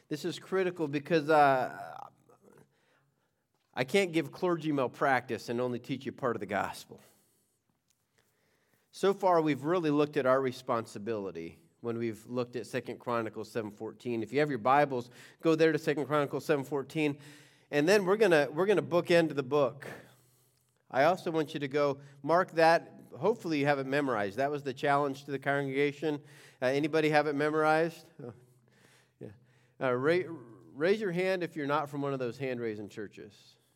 This is critical because I can't give clergy malpractice and only teach you part of the gospel. So far, we've really looked at our responsibility when we've looked at 2 Chronicles 7:14. If you have your Bibles, go there to 2 Chronicles 7:14, and then we're gonna bookend the book. I also want you to go mark that. Hopefully, you have it memorized. That was the challenge to the congregation. Anybody have it memorized? Oh, yeah. Raise your hand if you're not from one of those hand-raising churches.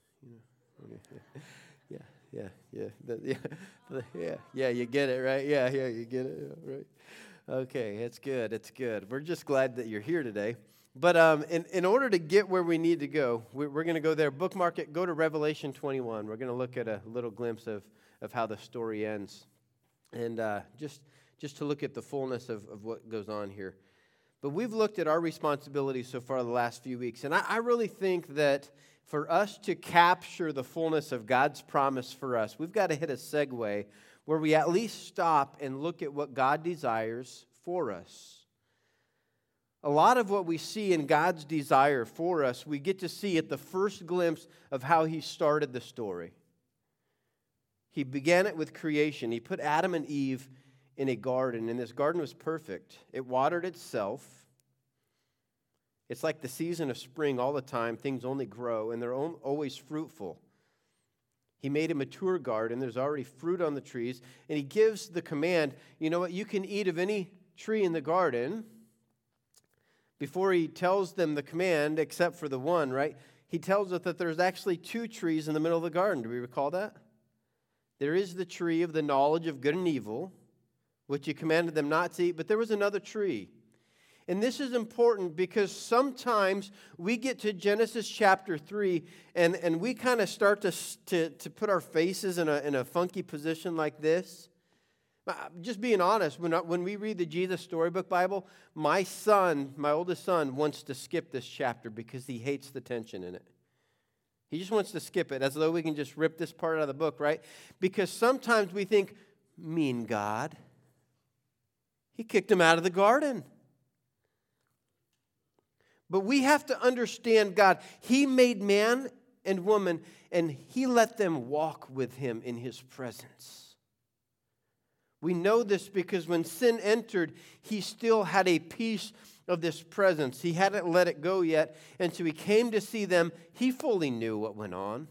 Yeah, you get it, right? Yeah, you get it, right? Okay, it's good. We're just glad that you're here today. But in order to get where we need to go, we're going to go there, bookmark it, go to Revelation 21. We're going to look at a little glimpse of how the story ends, and just to look at the fullness of what goes on here. But we've looked at our responsibilities so far the last few weeks, and I really think that for us to capture the fullness of God's promise for us, we've got to hit a segue where we at least stop and look at what God desires for us. A lot of what we see in God's desire for us, we get to see at the first glimpse of how He started the story. He began it with creation. He put Adam and Eve in a garden, and this garden was perfect. It watered itself. It's like the season of spring all the time. Things only grow, and they're always fruitful. He made a mature garden. There's already fruit on the trees, and He gives the command, you know what, you can eat of any tree in the garden. Before He tells them the command, except for the one, right? He tells us that there's actually two trees in the middle of the garden. Do we recall that? There is the tree of the knowledge of good and evil, which He commanded them not to eat, but there was another tree. And this is important because sometimes we get to Genesis chapter 3 and we kind of start to put our faces in a funky position like this. Just being honest, when we read the Jesus Storybook Bible, my oldest son, wants to skip this chapter because he hates the tension in it. He just wants to skip it as though we can just rip this part out of the book, right? Because sometimes we think, mean God. He kicked him out of the garden. But we have to understand God. He made man and woman, and He let them walk with Him in His presence. We know this because when sin entered, He still had a piece of this presence. He hadn't let it go yet, and so He came to see them. He fully knew what went on.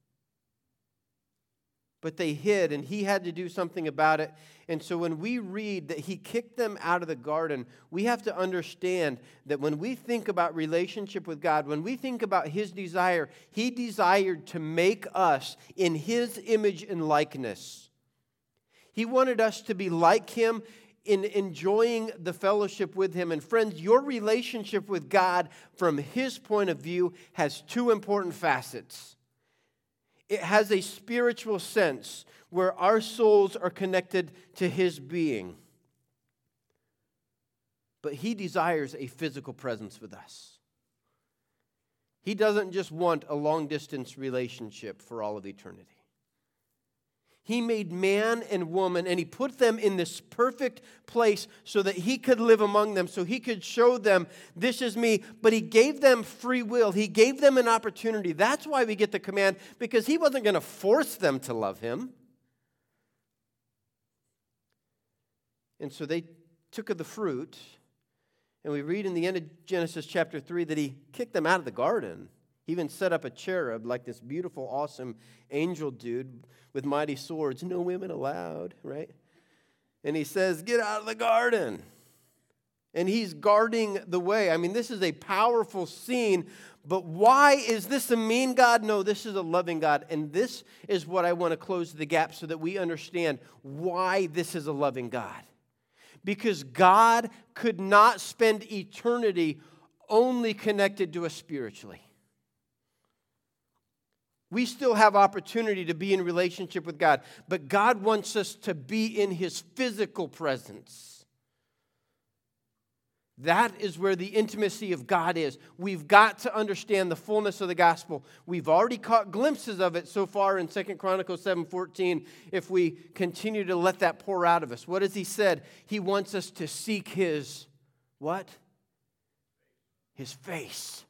But they hid, and He had to do something about it. And so when we read that He kicked them out of the garden, we have to understand that when we think about relationship with God, when we think about His desire, He desired to make us in His image and likeness. He wanted us to be like Him in enjoying the fellowship with Him. And friends, your relationship with God from His point of view has two important facets. It has a spiritual sense where our souls are connected to His being. But He desires a physical presence with us. He doesn't just want a long-distance relationship for all of eternity. He made man and woman, and He put them in this perfect place so that He could live among them, so He could show them, this is me. But He gave them free will. He gave them an opportunity. That's why we get the command, because He wasn't going to force them to love Him. And so they took of the fruit, and we read in the end of Genesis chapter 3 that He kicked them out of the garden. He even set up a cherub, like this beautiful, awesome angel dude with mighty swords. No women allowed, right? And He says, get out of the garden. And He's guarding the way. I mean, this is a powerful scene. But why is this a mean God? No, this is a loving God. And this is what I want to close the gap so that we understand why this is a loving God. Because God could not spend eternity only connected to us spiritually. We still have opportunity to be in relationship with God, but God wants us to be in His physical presence. That is where the intimacy of God is. We've got to understand the fullness of the gospel. We've already caught glimpses of it so far in 2 Chronicles 7:14 if we continue to let that pour out of us. What has He said? He wants us to seek His what? His face.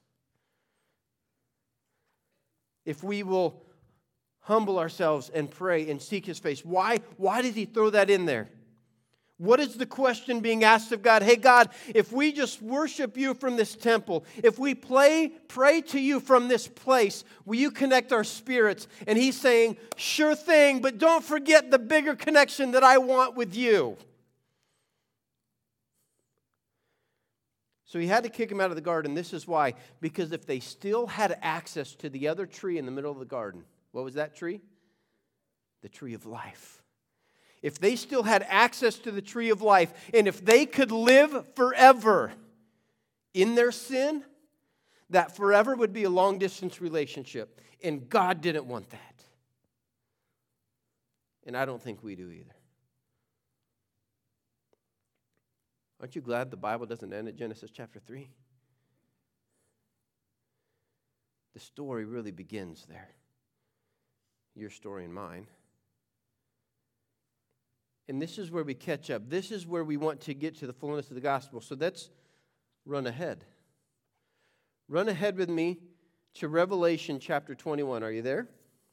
If we will humble ourselves and pray and seek His face. Why did He throw that in there? What is the question being asked of God? Hey, God, if we just worship You from this temple, if we pray to You from this place, will You connect our spirits? And He's saying, sure thing, but don't forget the bigger connection that I want with You. So He had to kick him out of the garden. This is why. Because if they still had access to the other tree in the middle of the garden, what was that tree? The tree of life. If they still had access to the tree of life, and if they could live forever in their sin, that forever would be a long-distance relationship. And God didn't want that. And I don't think we do either. Aren't you glad the Bible doesn't end at Genesis chapter 3? The story really begins there. Your story and mine. And this is where we catch up. This is where we want to get to the fullness of the gospel. So let's run ahead. Run ahead with me to Revelation chapter 21. Are you there?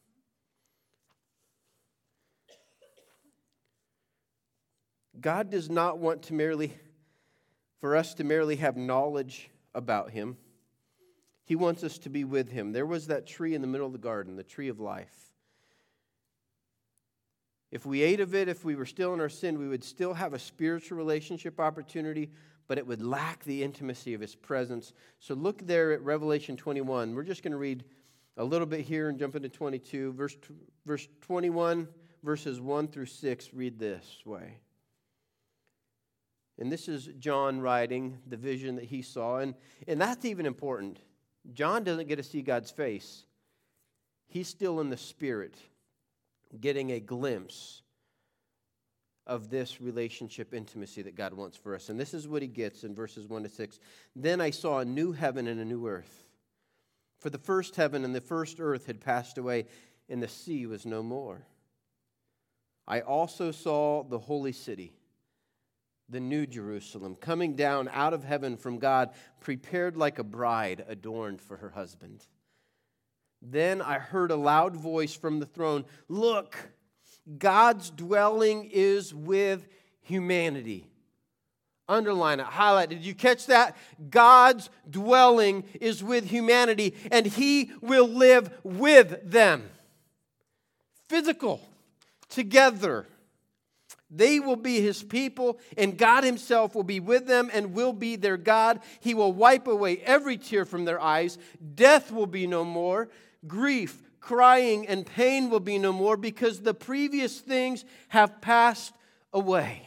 God does not want for us to merely have knowledge about Him. He wants us to be with Him. There was that tree in the middle of the garden, the tree of life. If we ate of it, if we were still in our sin, we would still have a spiritual relationship opportunity, but it would lack the intimacy of His presence. So look there at Revelation 21. We're just going to read a little bit here and jump into 22. Verse 21, verses 1 through 6, read this way. And this is John writing the vision that he saw. And that's even important. John doesn't get to see God's face. He's still in the Spirit, getting a glimpse of this relationship intimacy that God wants for us. And this is what he gets in verses 1 to 6. Then I saw a new heaven and a new earth. For the first heaven and the first earth had passed away, and the sea was no more. I also saw the holy city, the new Jerusalem, coming down out of heaven from God, prepared like a bride adorned for her husband. Then I heard a loud voice from the throne, "Look, God's dwelling is with humanity." Underline it, highlight it. Did you catch that? God's dwelling is with humanity, and He will live with them. Physical, together. They will be His people, and God Himself will be with them and will be their God. He will wipe away every tear from their eyes. Death will be no more. Grief, crying, and pain will be no more, because the previous things have passed away.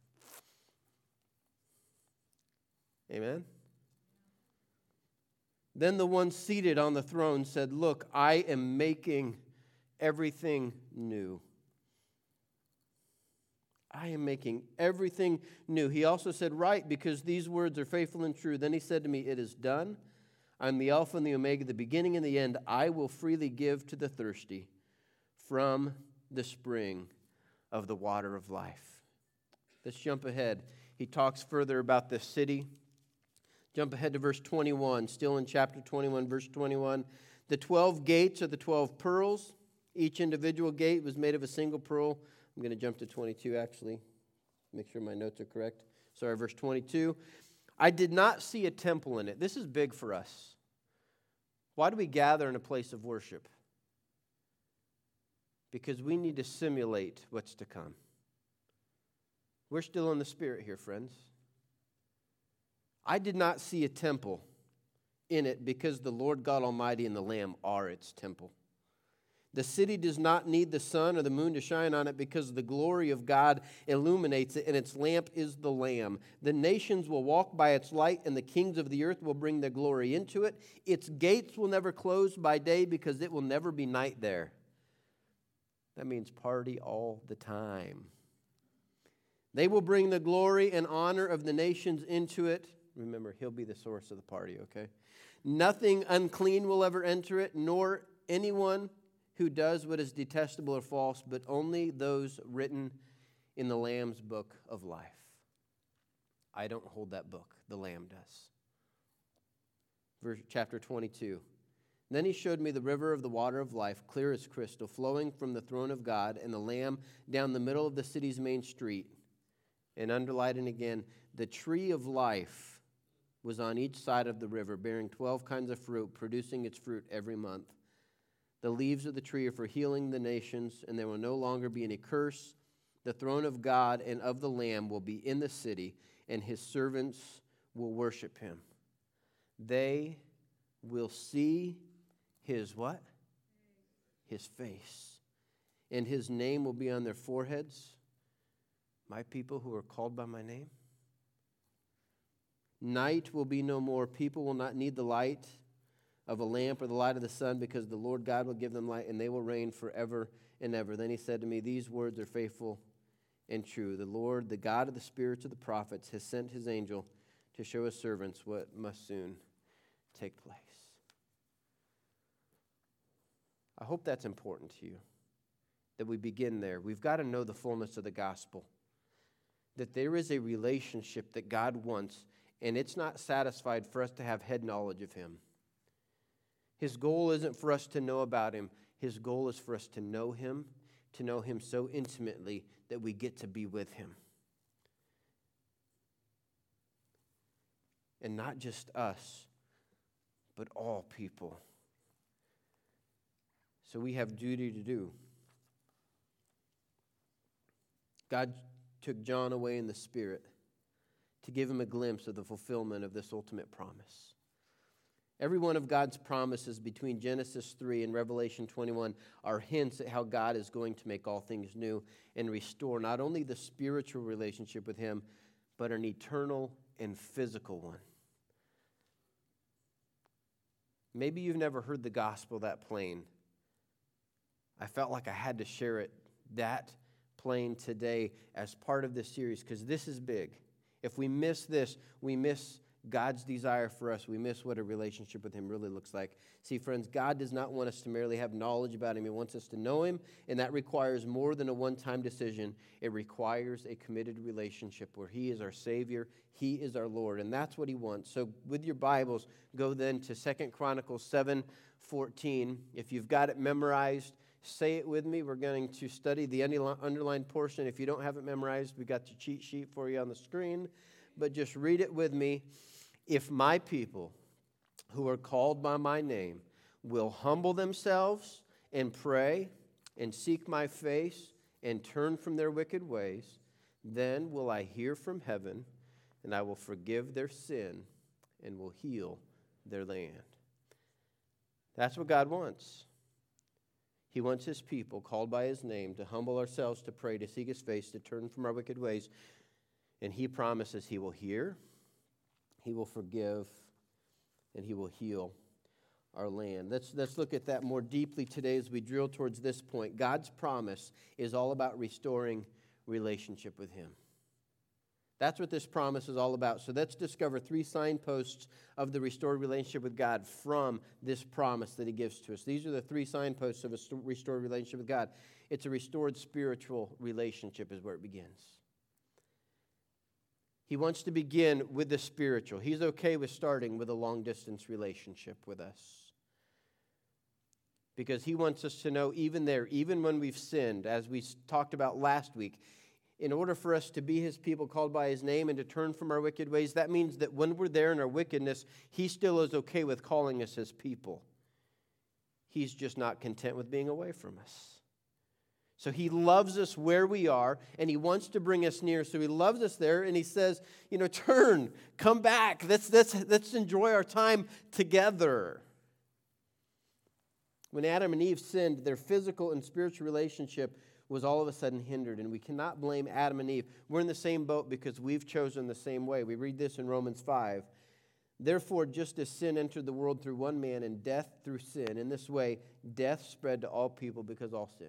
Amen? Then the one seated on the throne said, "Look, I am making everything new." I am making everything new. He also said, "Write, because these words are faithful and true." Then he said to me, "It is done. I'm the Alpha and the Omega, the beginning and the end. I will freely give to the thirsty from the spring of the water of life." Let's jump ahead. He talks further about the city. Jump ahead to verse 21, still in chapter 21, verse 21. The 12 gates are the 12 pearls. Each individual gate was made of a single pearl. I'm going to jump to 22, actually. Make sure my notes are correct. Sorry, verse 22. I did not see a temple in it. This is big for us. Why do we gather in a place of worship? Because we need to simulate what's to come. We're still in the Spirit here, friends. I did not see a temple in it, because the Lord God Almighty and the Lamb are its temple. The city does not need the sun or the moon to shine on it, because the glory of God illuminates it, and its lamp is the Lamb. The nations will walk by its light, and the kings of the earth will bring their glory into it. Its gates will never close by day, because it will never be night there. That means party all the time. They will bring the glory and honor of the nations into it. Remember, He'll be the source of the party, okay? Nothing unclean will ever enter it, nor anyone who does what is detestable or false, but only those written in the Lamb's book of life. I don't hold that book. The Lamb does. chapter 22. Then he showed me the river of the water of life, clear as crystal, flowing from the throne of God and the Lamb down the middle of the city's main street. And underlining again, the tree of life was on each side of the river, bearing 12 kinds of fruit, producing its fruit every month. The leaves of the tree are for healing the nations, and there will no longer be any curse. The throne of God and of the Lamb will be in the city, and his servants will worship him. They will see his what? His face. And his name will be on their foreheads. My people who are called by my name. Night will be no more. People will not need the light of a lamp or the light of the sun, because the Lord God will give them light, and they will reign forever and ever. Then he said to me, these words are faithful and true. The Lord, the God of the spirits of the prophets, has sent his angel to show his servants what must soon take place. I hope that's important to you, that we begin there. We've got to know the fullness of the gospel, that there is a relationship that God wants, and it's not satisfied for us to have head knowledge of him. His goal isn't for us to know about him. His goal is for us to know him so intimately that we get to be with him. And not just us, but all people. So we have duty to do. God took John away in the Spirit to give him a glimpse of the fulfillment of this ultimate promise. Every one of God's promises between Genesis 3 and Revelation 21 are hints at how God is going to make all things new and restore not only the spiritual relationship with him, but an eternal and physical one. Maybe you've never heard the gospel that plain. I felt like I had to share it that plain today as part of this series, because this is big. If we miss this, we miss God's desire for us. We miss what a relationship with him really looks like. See, friends, God does not want us to merely have knowledge about him. He wants us to know him, and that requires more than a one-time decision. It requires a committed relationship where he is our Savior, he is our Lord, and that's what he wants. So with your Bibles, go then to 2 Chronicles 7:14. If you've got it memorized, say it with me. We're going to study the underlined portion. If you don't have it memorized, we got the cheat sheet for you on the screen, but just read it with me. If my people who are called by my name will humble themselves and pray and seek my face and turn from their wicked ways, then will I hear from heaven, and I will forgive their sin and will heal their land. That's what God wants. He wants his people called by his name to humble ourselves, to pray, to seek his face, to turn from our wicked ways. And he promises he will hear, he will forgive, and he will heal our land. Let's look at that more deeply today as we drill towards this point. God's promise is all about restoring relationship with him. That's what this promise is all about. So let's discover 3 signposts of the restored relationship with God from this promise that he gives to us. These are the 3 signposts of a restored relationship with God. It's a restored spiritual relationship is where it begins. He wants to begin with the spiritual. He's okay with starting with a long-distance relationship with us. Because he wants us to know even there, even when we've sinned, as we talked about last week, in order for us to be his people called by his name and to turn from our wicked ways, that means that when we're there in our wickedness, he still is okay with calling us his people. He's just not content with being away from us. So he loves us where we are, and he wants to bring us near. So he loves us there, and he says, turn, come back. Let's enjoy our time together. When Adam and Eve sinned, their physical and spiritual relationship was all of a sudden hindered, and we cannot blame Adam and Eve. We're in the same boat because we've chosen the same way. We read this in Romans 5. Therefore, just as sin entered the world through one man and death through sin, in this way, death spread to all people because all sinned.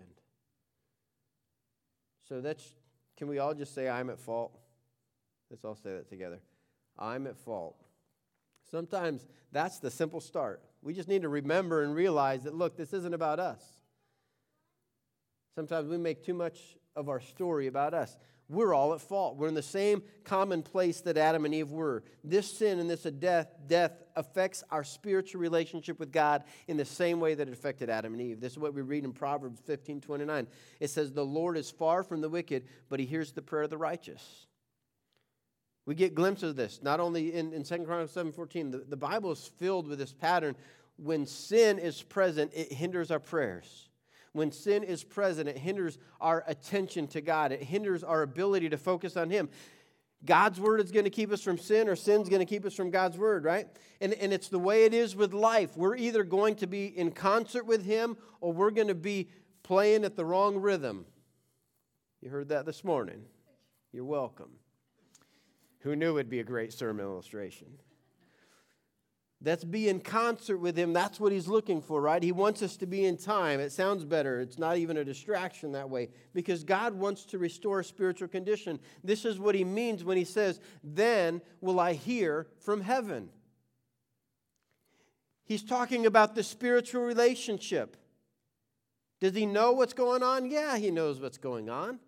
So can we all just say, I'm at fault? Let's all say that together. I'm at fault. Sometimes that's the simple start. We just need to remember and realize that, look, this isn't about us. Sometimes we make too much of our story about us. We're all at fault. We're in the same common place that Adam and Eve were. This sin and this death affects our spiritual relationship with God in the same way that it affected Adam and Eve. This is what we read in Proverbs 15:29. It says, "The Lord is far from the wicked, but he hears the prayer of the righteous." We get glimpses of this, not only in 2 Chronicles 7:14. The Bible is filled with this pattern. When sin is present, it hinders our prayers. When sin is present, it hinders our attention to God. It hinders our ability to focus on Him. God's word is going to keep us from sin, or sin's going to keep us from God's word, right? And it's the way it is with life. We're either going to be in concert with Him, or we're going to be playing at the wrong rhythm. You heard that this morning. You're welcome. Who knew it'd be a great sermon illustration? That's be in concert with Him. That's what He's looking for, right? He wants us to be in time. It sounds better. It's not even a distraction that way, because God wants to restore a spiritual condition. This is what He means when He says, "Then will I hear from heaven." He's talking about the spiritual relationship. Does He know what's going on? Yeah, He knows what's going on.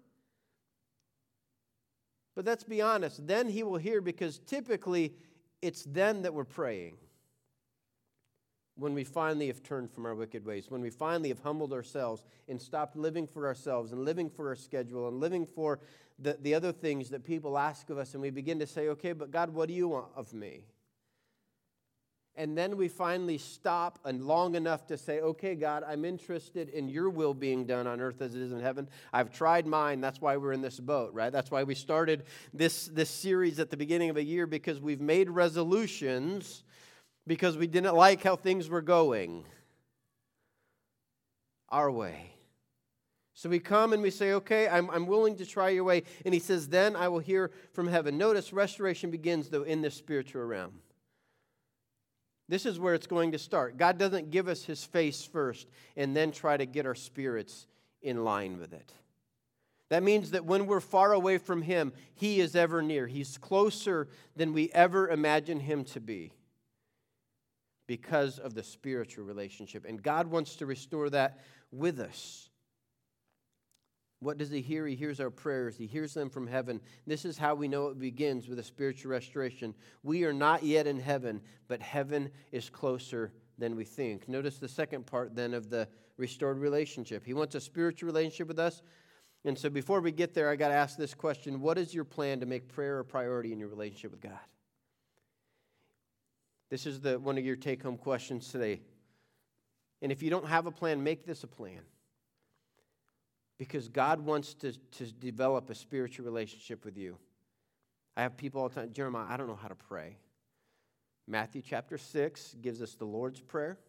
But let's be honest. Then He will hear, because typically it's then that we're praying. When we finally have turned from our wicked ways, when we finally have humbled ourselves and stopped living for ourselves and living for our schedule and living for the other things that people ask of us, and we begin to say, "Okay, but God, what do you want of me?" And then we finally stop and long enough to say, "Okay, God, I'm interested in your will being done on earth as it is in heaven. I've tried mine." That's why we're in this boat, right? That's why we started this series at the beginning of a year, because we've made resolutions because we didn't like how things were going our way. So we come and we say, "Okay, I'm willing to try your way." And He says, "Then I will hear from heaven." Notice restoration begins, though, in the spiritual realm. This is where it's going to start. God doesn't give us His face first and then try to get our spirits in line with it. That means that when we're far away from Him, He is ever near. He's closer than we ever imagined Him to be, because of the spiritual relationship. And God wants to restore that with us. What does He hear? He hears our prayers. He hears them from heaven. This is how we know it begins, with a spiritual restoration. We are not yet in heaven, but heaven is closer than we think. Notice the second part then of the restored relationship. He wants a spiritual relationship with us. And so before we get there, I got to ask this question: what is your plan to make prayer a priority in your relationship with God? This is one of your take-home questions today. And if you don't have a plan, make this a plan. Because God wants to develop a spiritual relationship with you. I have people all the time, "Jeremiah, I don't know how to pray." Matthew chapter 6 gives us the Lord's Prayer.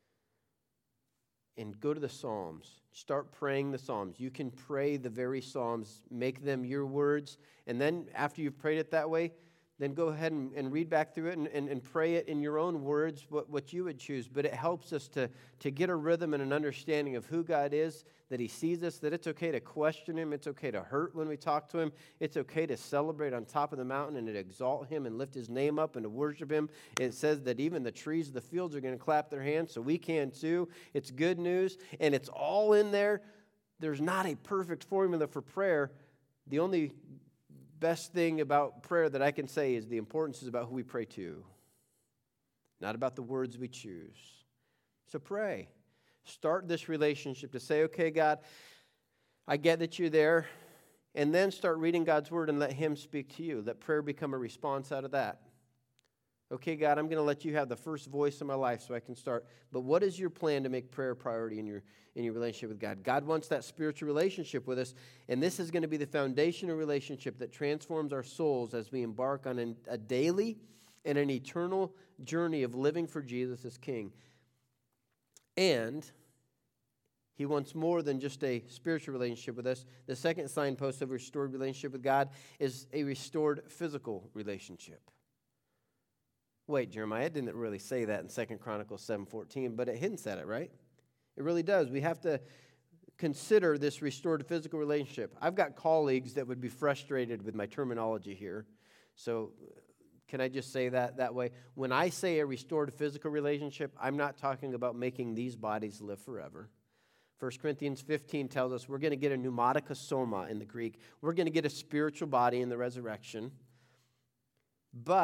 And go to the Psalms. Start praying the Psalms. You can pray the very Psalms. Make them your words. And then after you've prayed it that way, then go ahead and read back through it and pray it in your own words, what you would choose. But it helps us to get a rhythm and an understanding of who God is, that He sees us, that it's okay to question Him, it's okay to hurt when we talk to Him, it's okay to celebrate on top of the mountain and to exalt Him and lift His name up and to worship Him. It says that even the trees of the fields are going to clap their hands, so we can too. It's good news, and it's all in there. There's not a perfect formula for prayer. The only best thing about prayer that I can say is the importance is about who we pray to, not about the words we choose. So pray. Start this relationship to say, "Okay, God, I get that you're there." And then start reading God's word and let Him speak to you. Let prayer become a response out of that. "Okay, God, I'm going to let you have the first voice in my life so I can start." But what is your plan to make prayer a priority in your relationship with God? God wants that spiritual relationship with us, and this is going to be the foundational relationship that transforms our souls as we embark on a daily and an eternal journey of living for Jesus as King. And He wants more than just a spiritual relationship with us. The second signpost of a restored relationship with God is a restored physical relationship. Wait, Jeremiah, it didn't really say that in 2 Chronicles 7:14, but it hints at it, right? It really does. We have to consider this restored physical relationship. I've got colleagues that would be frustrated with my terminology here. So can I just say that way? When I say a restored physical relationship, I'm not talking about making these bodies live forever. 1 Corinthians 15 tells us we're going to get a pneumatica soma in the Greek. We're going to get a spiritual body in the resurrection. But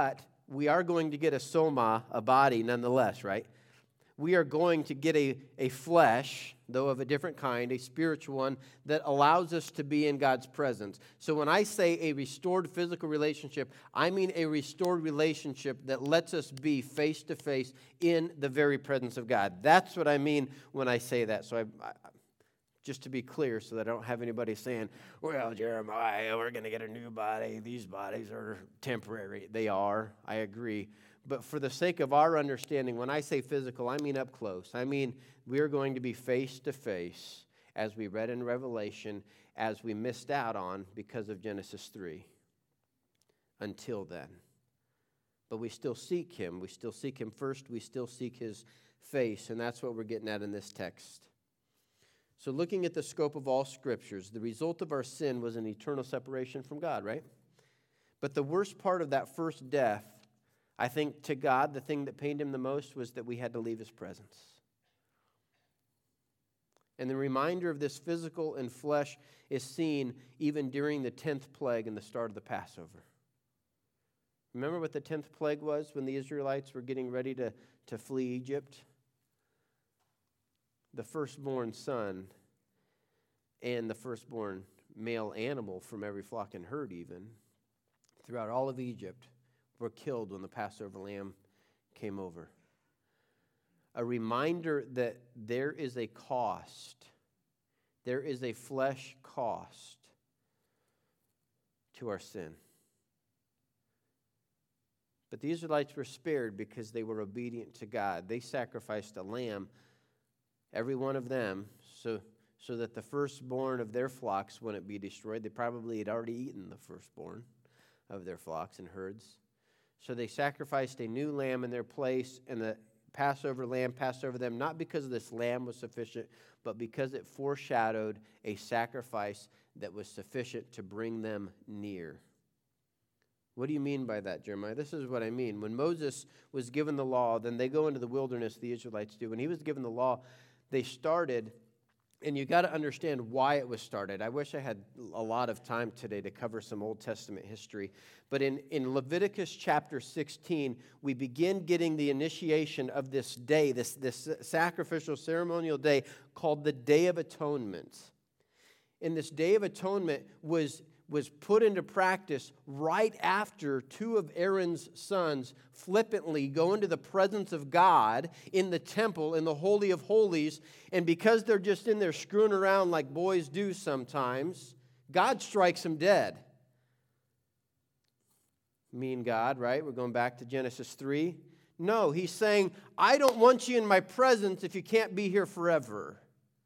we are going to get a soma, a body nonetheless, right? We are going to get a flesh, though of a different kind, a spiritual one, that allows us to be in God's presence. So when I say a restored physical relationship, I mean a restored relationship that lets us be face to face in the very presence of God. That's what I mean when I say that. So just to be clear, so that I don't have anybody saying, well, Jeremiah, we're going to get a new body. These bodies are temporary. They are. I agree. But for the sake of our understanding, when I say physical, I mean up close. I mean we are going to be face to face, as we read in Revelation, as we missed out on because of Genesis 3. Until then. But we still seek Him. We still seek Him first. We still seek His face. And that's what we're getting at in this text. So looking at the scope of all Scriptures, the result of our sin was an eternal separation from God, right? But the worst part of that first death, I think to God, the thing that pained Him the most was that we had to leave His presence. And the reminder of this physical and flesh is seen even during the 10th plague and the start of the Passover. Remember what the 10th plague was when the Israelites were getting ready to flee Egypt? The firstborn son and the firstborn male animal from every flock and herd even, throughout all of Egypt, were killed when the Passover lamb came over. A reminder that there is a cost. There is a flesh cost to our sin. But the Israelites were spared because they were obedient to God. They sacrificed a lamb, every one of them, so that the firstborn of their flocks wouldn't be destroyed. They probably had already eaten the firstborn of their flocks and herds. So they sacrificed a new lamb in their place, and the Passover lamb passed over them, not because this lamb was sufficient, but because it foreshadowed a sacrifice that was sufficient to bring them near. What do you mean by that, Jeremiah? This is what I mean. When Moses was given the law, then they go into the wilderness, the Israelites do. When he was given the law, they started, and you got to understand why it was started. I wish I had a lot of time today to cover some Old Testament history. But in Leviticus chapter 16, we begin getting the initiation of this day, this sacrificial ceremonial day called the Day of Atonement. And this Day of Atonement was put into practice right after two of Aaron's sons flippantly go into the presence of God in the temple, in the Holy of Holies, and because they're just in there screwing around like boys do sometimes, God strikes them dead. Mean God, right? We're going back to Genesis 3. No, He's saying, I don't want you in my presence if you can't be here forever.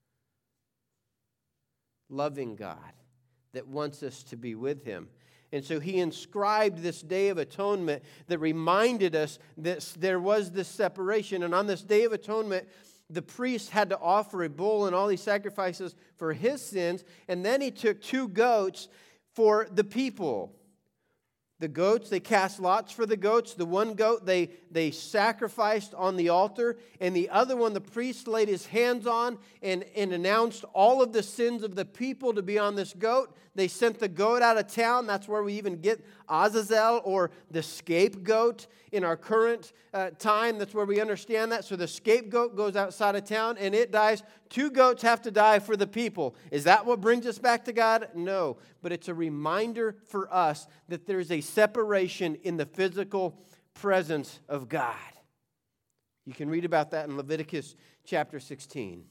Loving God that wants us to be with Him. And so He inscribed this Day of Atonement that reminded us that there was this separation. And on this Day of Atonement, the priest had to offer a bull and all these sacrifices for his sins. And then he took 2 goats for the people. The goats, they cast lots for the goats. The one goat they sacrificed on the altar. And the other one the priest laid his hands on and announced all of the sins of the people to be on this goat. They sent the goat out of town. That's where we even get Azazel, or the scapegoat in our current time. That's where we understand that. So the scapegoat goes outside of town and it dies. 2 goats have to die for the people. Is that what brings us back to God? No. But it's a reminder for us that there's a separation in the physical presence of God. You can read about that in Leviticus chapter 16.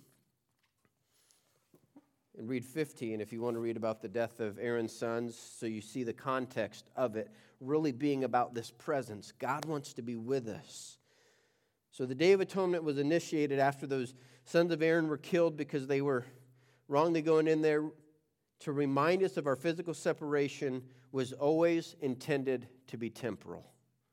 And read 15 if you want to read about the death of Aaron's sons, so you see the context of it really being about this presence. God wants to be with us. So the Day of Atonement was initiated after those sons of Aaron were killed because they were wrongly going in there. To remind us of our physical separation was always intended to be temporal.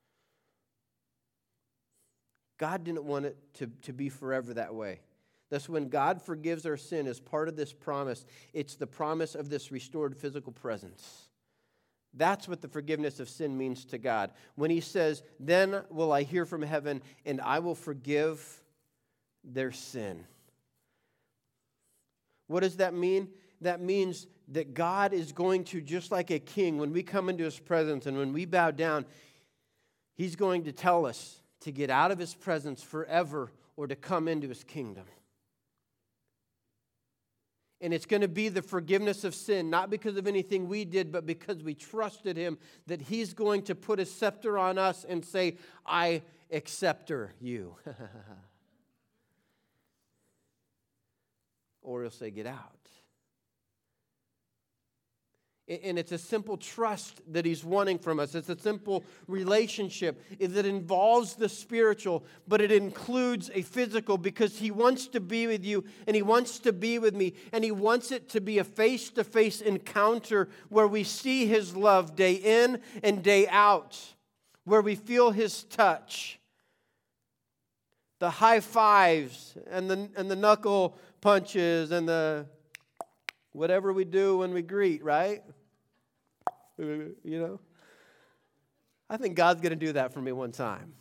God didn't want it to be forever that way. Thus, when God forgives our sin as part of this promise, it's the promise of this restored physical presence. That's what the forgiveness of sin means to God. When He says, then will I hear from heaven and I will forgive their sin. What does that mean? That means that God is going to, just like a king, when we come into His presence and when we bow down, He's going to tell us to get out of His presence forever or to come into His kingdom. And it's going to be the forgiveness of sin, not because of anything we did, but because we trusted Him, that He's going to put His scepter on us and say, I accept you. Or He'll say, get out. And it's a simple trust that He's wanting from us. It's a simple relationship that involves the spiritual, but it includes a physical, because He wants to be with you and He wants to be with me. And He wants it to be a face-to-face encounter where we see His love day in and day out, where we feel His touch. The high fives and the knuckle punches and the whatever we do when we greet, right? You know? I think God's going to do that for me one time.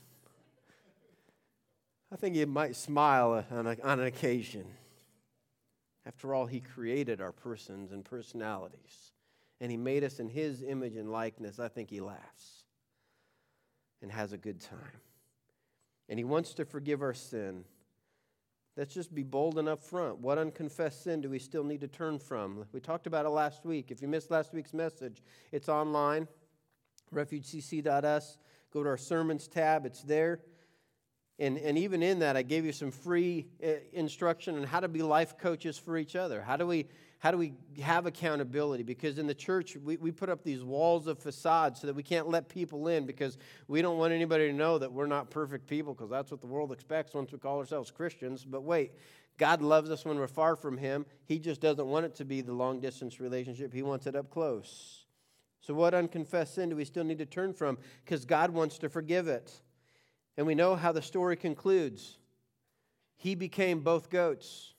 I think He might smile on an occasion. After all, He created our persons and personalities, and He made us in His image and likeness. I think He laughs and has a good time. And He wants to forgive our sin. Let's just be bold and upfront. What unconfessed sin do we still need to turn from? We talked about it last week. If you missed last week's message, it's online, refugecc.us. Go to our sermons tab. It's there. And even in that, I gave you some free instruction on how to be life coaches for each other. How do we have accountability? Because in the church, we put up these walls of facade so that we can't let people in, because we don't want anybody to know that we're not perfect people, because that's what the world expects once we call ourselves Christians. But wait, God loves us when we're far from Him. He just doesn't want it to be the long-distance relationship. He wants it up close. So what unconfessed sin do we still need to turn from? Because God wants to forgive it. And we know how the story concludes. He became both goats.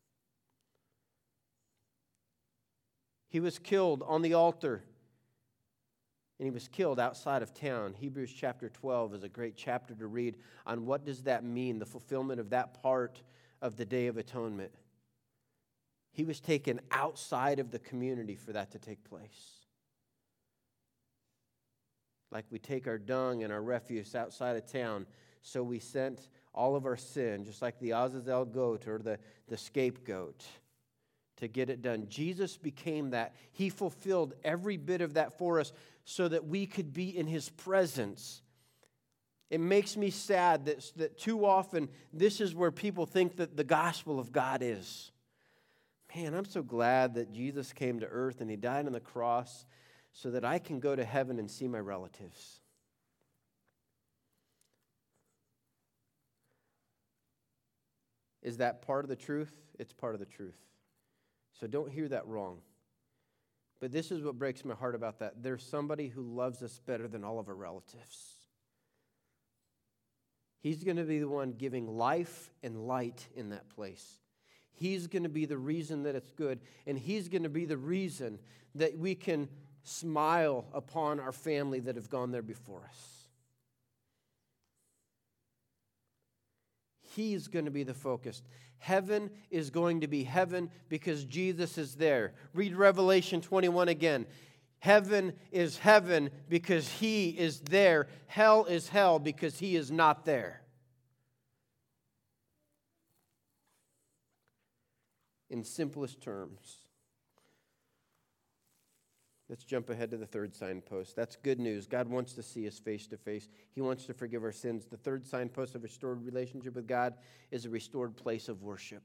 He was killed on the altar, and He was killed outside of town. Hebrews chapter 12 is a great chapter to read on what does that mean, the fulfillment of that part of the Day of Atonement. He was taken outside of the community for that to take place. Like we take our dung and our refuse outside of town, so we sent all of our sin, just like the Azazel goat or the scapegoat, to get it done. Jesus became that. He fulfilled every bit of that for us so that we could be in His presence. It makes me sad that too often this is where people think that the gospel of God is. Man, I'm so glad that Jesus came to earth and He died on the cross so that I can go to heaven and see my relatives. Is that part of the truth? It's part of the truth. So don't hear that wrong. But this is what breaks my heart about that. There's somebody who loves us better than all of our relatives. He's going to be the one giving life and light in that place. He's going to be the reason that it's good. And He's going to be the reason that we can smile upon our family that have gone there before us. He's going to be the focus. Heaven is going to be heaven because Jesus is there. Read Revelation 21 again. Heaven is heaven because He is there. Hell is hell because He is not there. In simplest terms. Let's jump ahead to the third signpost. That's good news. God wants to see us face to face. He wants to forgive our sins. The third signpost of restored relationship with God is a restored place of worship.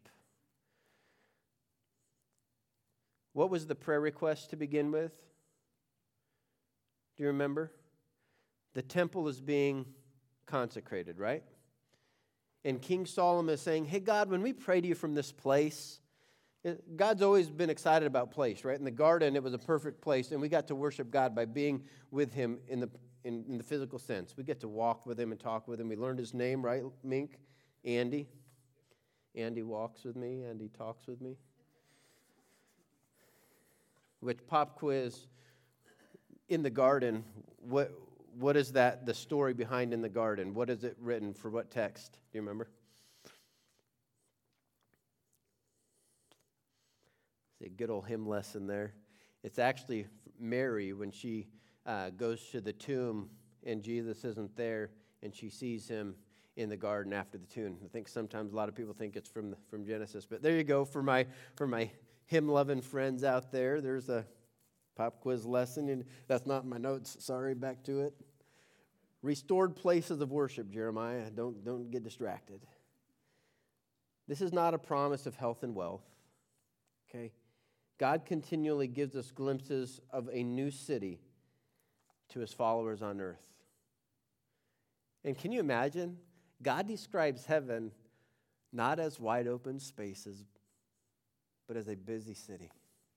What was the prayer request to begin with? Do you remember? The temple is being consecrated, right? And King Solomon is saying, hey, God, when we pray to you from this place, God's always been excited about place, right? In the garden, it was a perfect place, and we got to worship God by being with Him in the physical sense. We get to walk with Him and talk with Him. We learned His name, right, Mink? Andy. Andy walks with me. Andy talks with me. Which pop quiz in the garden, what is that, the story behind in the garden? What is it written for what text? Do you remember? It's a good old hymn lesson there. It's actually Mary when she goes to the tomb and Jesus isn't there, and she sees him in the garden after the tune. I think sometimes a lot of people think it's from Genesis, but there you go for my hymn-loving friends out there. There's a pop quiz lesson, and that's not in my notes. Sorry, back to it. Restored places of worship, Jeremiah. Don't get distracted. This is not a promise of health and wealth. Okay? God continually gives us glimpses of a new city to his followers on earth. And can you imagine? God describes heaven not as wide open spaces, but as a busy city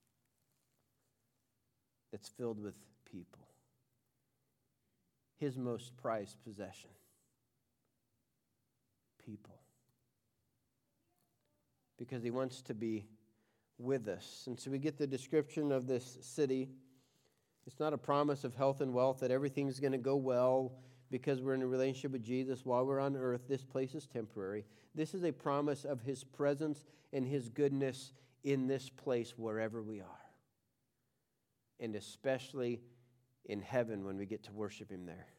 that's filled with people. His most prized possession. People. Because he wants to be with us. And so we get the description of this city. It's not a promise of health and wealth, that everything's going to go well because we're in a relationship with Jesus while we're on earth. This place is temporary. This is a promise of his presence and his goodness in this place wherever we are. And especially in heaven when we get to worship him there.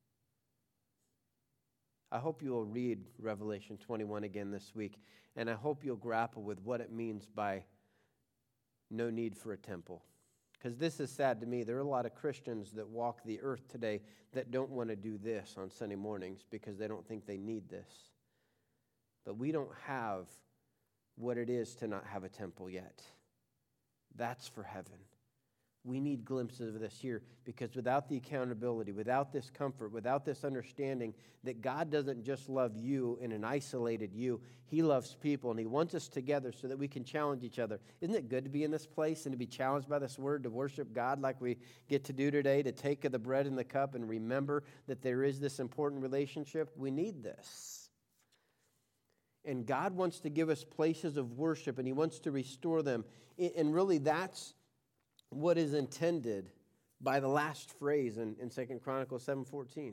I hope you will read Revelation 21 again this week, and I hope you'll grapple with what it means by no need for a temple. Because this is sad to me. There are a lot of Christians that walk the earth today that don't want to do this on Sunday mornings because they don't think they need this. But we don't have what it is to not have a temple yet. That's for heaven. We need glimpses of this here because without the accountability, without this comfort, without this understanding that God doesn't just love you in an isolated you, he loves people and he wants us together so that we can challenge each other. Isn't it good to be in this place and to be challenged by this word, to worship God like we get to do today, to take of the bread and the cup and remember that there is this important relationship? We need this. And God wants to give us places of worship and he wants to restore them. And really that's what is intended by the last phrase in 2 Chronicles 7:14.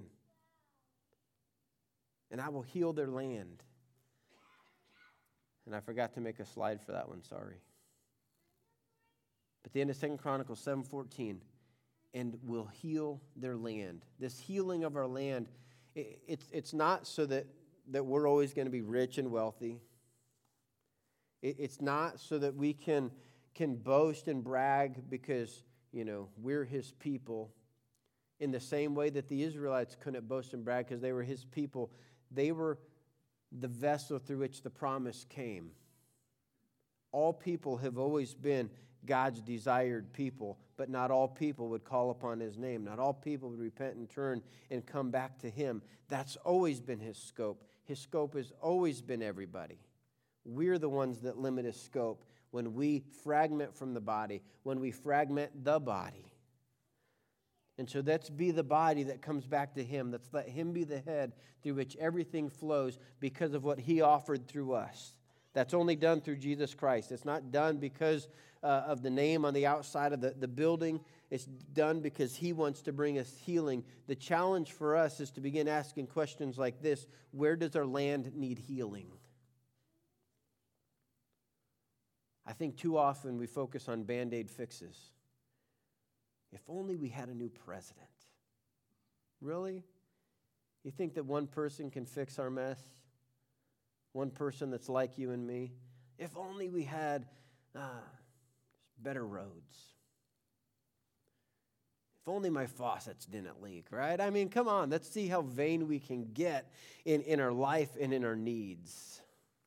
And I will heal their land. And I forgot to make a slide for that one, sorry. But the end of 2 Chronicles 7:14, and will heal their land. This healing of our land, it's not so that we're always going to be rich and wealthy. It's not so that we can boast and brag because, we're his people. In the same way that the Israelites couldn't boast and brag because they were his people. They were the vessel through which the promise came. All people have always been God's desired people, but not all people would call upon his name. Not all people would repent and turn and come back to him. That's always been his scope. His scope has always been everybody. We're the ones that limit his scope when we fragment from the body, when we fragment the body. And so let's be the body that comes back to him. Let's let him be the head through which everything flows because of what he offered through us. That's only done through Jesus Christ. It's not done because of the name on the outside of the building. It's done because he wants to bring us healing. The challenge for us is to begin asking questions like this. Where does our land need healing? I think too often we focus on Band-Aid fixes. If only we had a new president. Really? You think that one person can fix our mess? One person that's like you and me? If only we had better roads. If only my faucets didn't leak, right? I mean, come on. Let's see how vain we can get in our life and in our needs.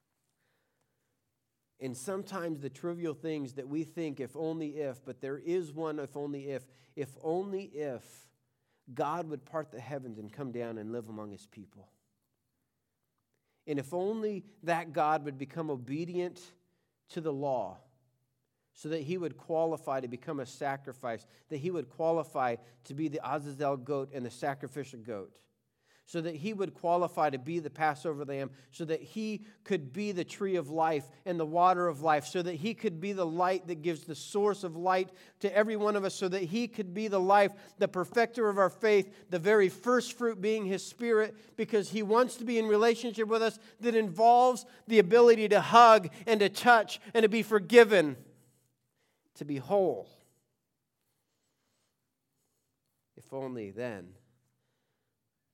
And sometimes the trivial things that we think if only if, but there is one if only if God would part the heavens and come down and live among his people. And if only that God would become obedient to the law so that he would qualify to become a sacrifice, that he would qualify to be the Azazel goat and the sacrificial goat. So that he would qualify to be the Passover lamb, so that he could be the tree of life and the water of life, so that he could be the light that gives the source of light to every one of us, so that he could be the life, the perfecter of our faith, the very first fruit being his Spirit, because he wants to be in relationship with us that involves the ability to hug and to touch and to be forgiven, to be whole. If only then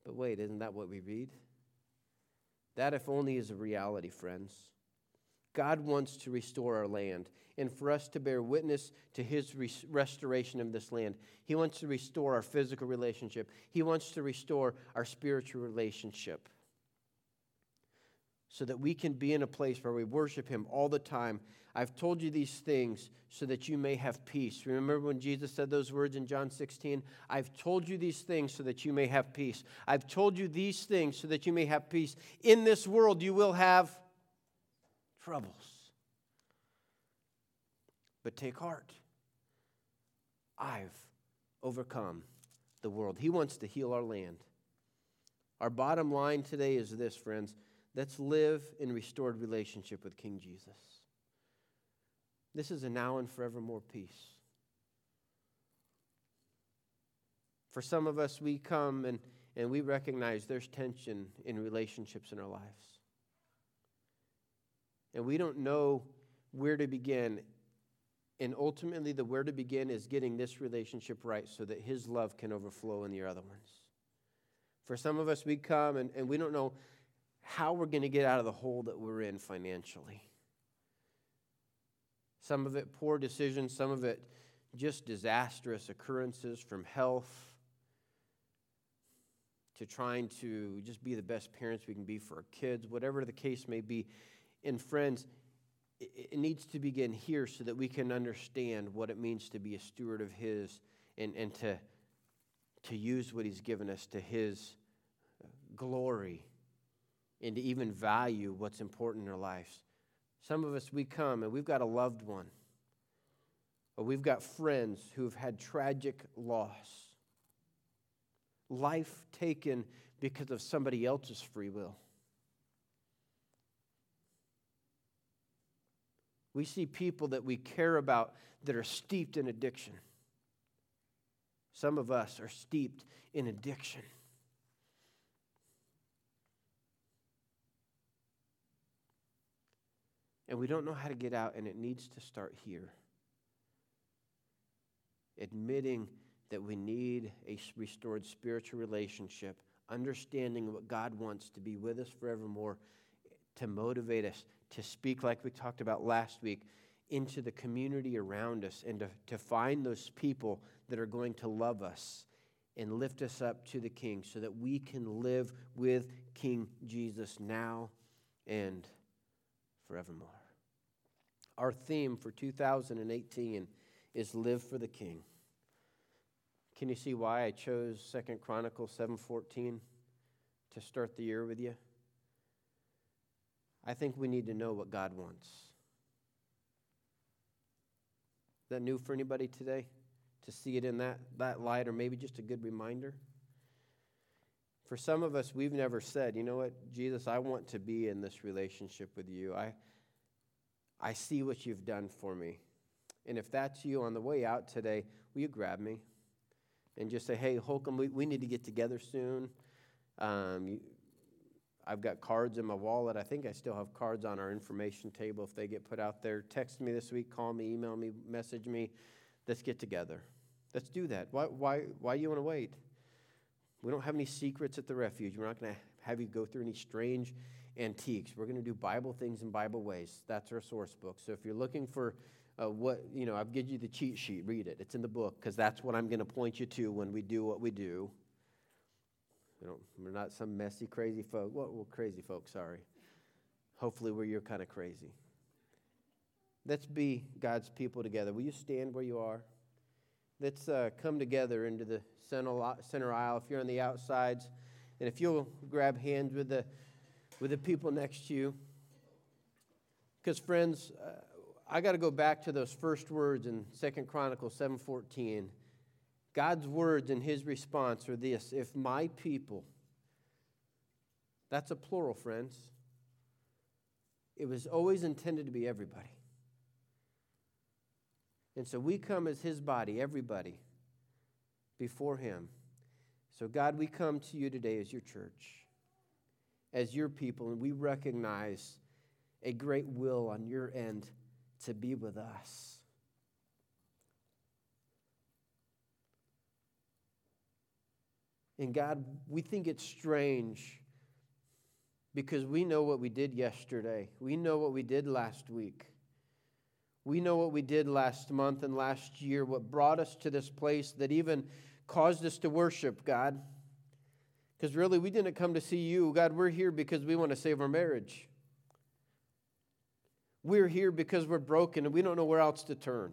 But wait, isn't that what we read? That, if only, is a reality, friends. God wants to restore our land, and for us to bear witness to his restoration of this land. He wants to restore our physical relationship. He wants to restore our spiritual relationship so that we can be in a place where we worship him all the time. I've told you these things so that you may have peace. Remember when Jesus said those words in John 16? I've told you these things so that you may have peace. I've told you these things so that you may have peace. In this world you will have troubles. But take heart. I've overcome the world. He wants to heal our land. Our bottom line today is this, friends. Let's live in restored relationship with King Jesus. This is a now and forevermore peace. For some of us, we come and we recognize there's tension in relationships in our lives. And we don't know where to begin. And ultimately, the where to begin is getting this relationship right so that his love can overflow in the other ones. For some of us, we come and we don't know how we're going to get out of the hole that we're in financially. Some of it poor decisions, some of it just disastrous occurrences, from health to trying to just be the best parents we can be for our kids, whatever the case may be. And friends, it needs to begin here so that we can understand what it means to be a steward of his and to use what he's given us to his glory and to even value what's important in our lives. Some of us, we come and we've got a loved one, or we've got friends who've had tragic loss, life taken because of somebody else's free will. We see people that we care about that are steeped in addiction. Some of us are steeped in addiction. And we don't know how to get out, and it needs to start here. Admitting that we need a restored spiritual relationship, understanding what God wants to be with us forevermore, to motivate us to speak, like we talked about last week, into the community around us, and to find those people that are going to love us and lift us up to the King so that we can live with King Jesus now and forevermore. Our theme for 2018 is Live for the King. Can you see why I chose 2 Chronicles 7:14 to start the year with you? I think we need to know what God wants. Is that new for anybody today? To see it in that light, or maybe just a good reminder? For some of us, we've never said, you know what, Jesus, I want to be in this relationship with you. I see what you've done for me. And if that's you, on the way out today, will you grab me and just say, hey, Holcomb, we need to get together soon. I've got cards in my wallet. I think I still have cards on our information table if they get put out there. Text me this week, call me, email me, message me. Let's get together. Let's do that. Why do you want to wait? We don't have any secrets at the refuge. We're not going to have you go through any strange antiques. We're going to do Bible things in Bible ways. That's our source book. So if you're looking for I've given you the cheat sheet. Read it. It's in the book, because that's what I'm going to point you to when we do what we do. We're not some messy, crazy folk. Well, crazy folk, sorry. Hopefully you're kind of crazy. Let's be God's people together. Will you stand where you are? Let's come together into the center aisle if you're on the outsides. And if you'll grab hands with the people next to you. Because, friends, I got to go back to those first words in 2 Chronicles 7:14. God's words and his response are this: if my people, that's a plural, friends. It was always intended to be everybody. And so we come as his body, everybody, before him. So God, we come to you today as your church, as your people, and we recognize a great will on your end to be with us. And God, we think it's strange because we know what we did yesterday. We know what we did last week. We know what we did last month and last year, what brought us to this place that even caused us to worship, God. Because really, we didn't come to see you. God, we're here because we want to save our marriage. We're here because we're broken and we don't know where else to turn.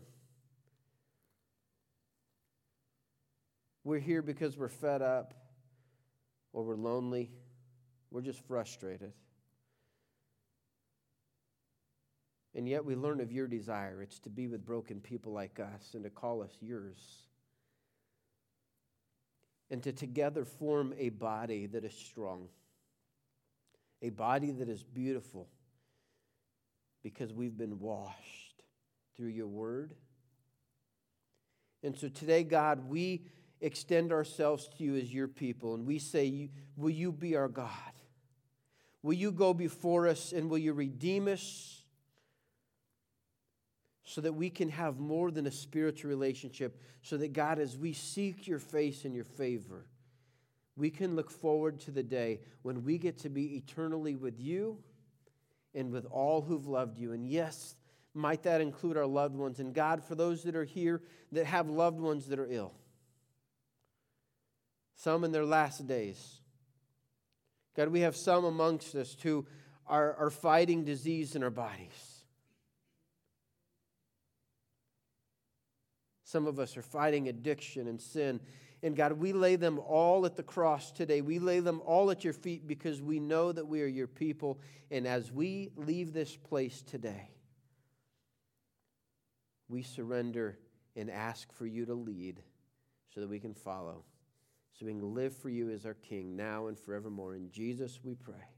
We're here because we're fed up or we're lonely. We're just frustrated. And yet we learn of your desire. It's to be with broken people like us and to call us yours. And to together form a body that is strong. A body that is beautiful because we've been washed through your word. And so today, God, we extend ourselves to you as your people, and we say, will you be our God? Will you go before us, and will you redeem us so that we can have more than a spiritual relationship, so that, God, as we seek your face and your favor, we can look forward to the day when we get to be eternally with you and with all who've loved you. And yes, might that include our loved ones. And God, for those that are here that have loved ones that are ill, some in their last days. God, we have some amongst us who are fighting disease in our bodies. Some of us are fighting addiction and sin. And God, we lay them all at the cross today. We lay them all at your feet because we know that we are your people. And as we leave this place today, we surrender and ask for you to lead so that we can follow. So we can live for you as our King now and forevermore. In Jesus we pray.